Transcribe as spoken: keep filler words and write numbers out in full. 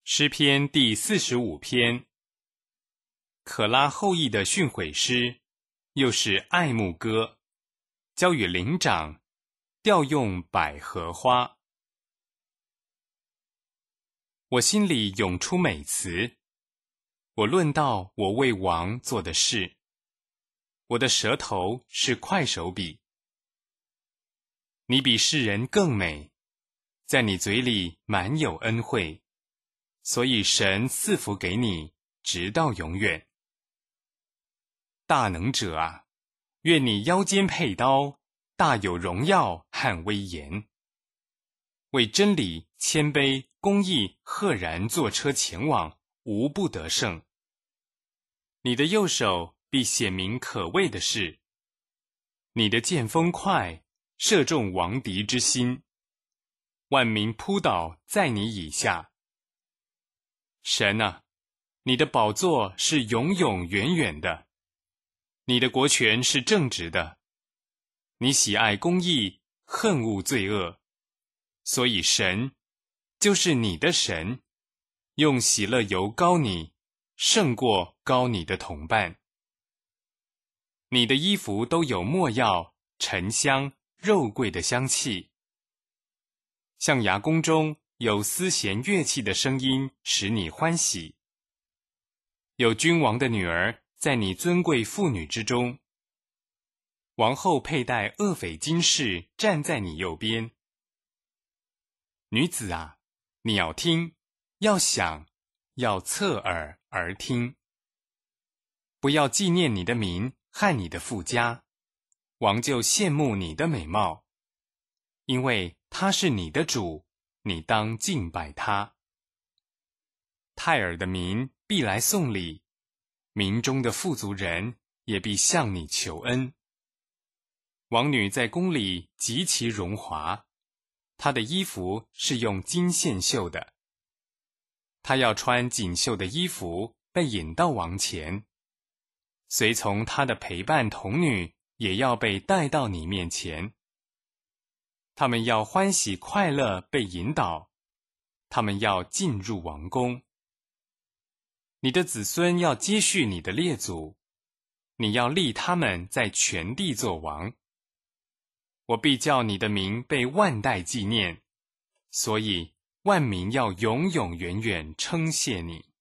诗篇第四十五篇，可拉后裔的训诲诗，又是爱慕歌，交与灵长，调用百合花。我心里涌出美词，我论到我为王做的事，我的舌头是快手笔。你比世人更美，在你嘴里满有恩惠，所以神赐福给你，直到永远。大能者啊，愿你腰间佩刀，大有荣耀和威严。为真理、谦卑、公义赫然坐车前往，无不得胜。你的右手必显明可畏的事，你的剑锋快，射中王敌之心，万民扑倒在你以下。神啊，你的宝座是永永远远的，你的国权是正直的，你喜爱公义，恨恶罪恶，所以神就是你的神，用喜乐油膏你，胜过膏你的同伴。你的衣服都有没药、沉香、肉桂的香气，象牙宫中有丝弦乐器的声音，使你欢喜。有君王的女儿在你尊贵妇女之中，王后佩戴厄斐金饰，站在你右边。女子啊，你要听，要想，要侧耳而听。不要纪念你的名和你的父家，王就羡慕你的美貌，因为他是你的主，你当敬拜他。泰尔的民必来送礼，民中的富足人也必向你求恩。王女在宫里极其荣华，她的衣服是用金线绣的。她要穿锦绣的衣服，被引到王前。随从她的陪伴童女也要被带到你面前。他们要欢喜快乐被引导，他们要进入王宫。你的子孙要接续你的列祖，你要立他们在全地作王。我必叫你的名被万代纪念，所以万民要永永远远称谢你。